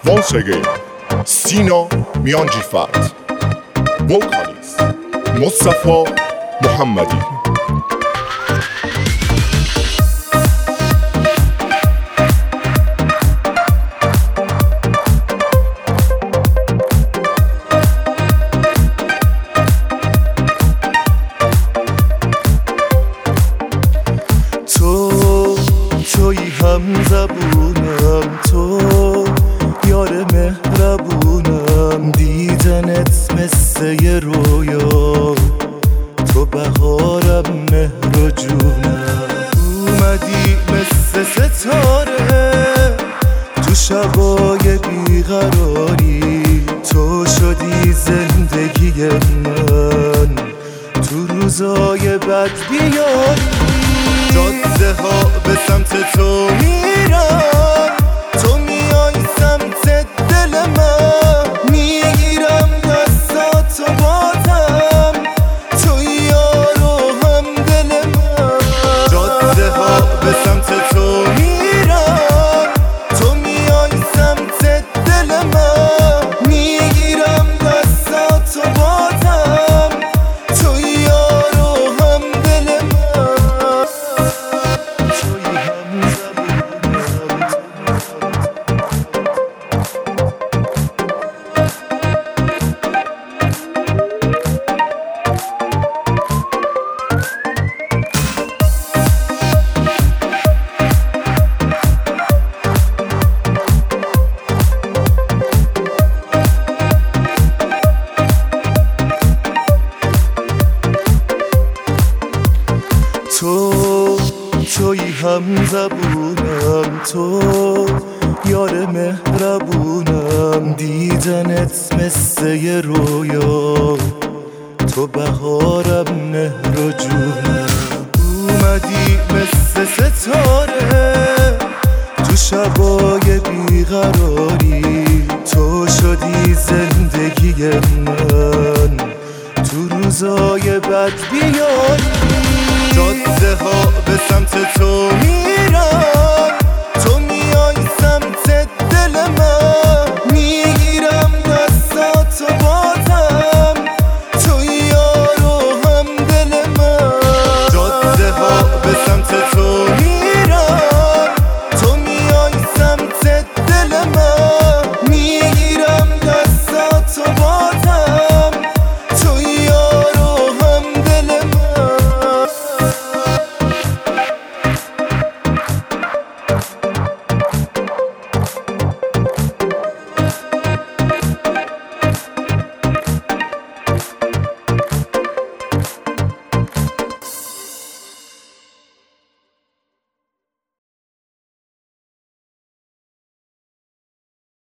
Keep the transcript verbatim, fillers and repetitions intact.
Once again, Sina Mianjifat. Vocalist Mustafa Muhammadi. تو توی هم زبونم، تو یار مهربونم، دیدنت مثل یه رویا، تو بهارم مهر و جونم، اومدی مثل ستاره تو شبای بیقراری، تو شدی زندگی من تو روزای بد بیاری. جاده ها به سمت تو میرم، تو میای سمت دل من، میگیرم دستاتو بازم، تو یار و هم دل من. جاده ها به سمت تو میرم، تو میای سمت دل من، میگیرم دستاتو بازم، تو یار و هم دل من. تو توی هم زبونم، تو یار مهربونم، دیدنت مثل یه رویا، تو بهارم مهر و جونم، اومدی مثل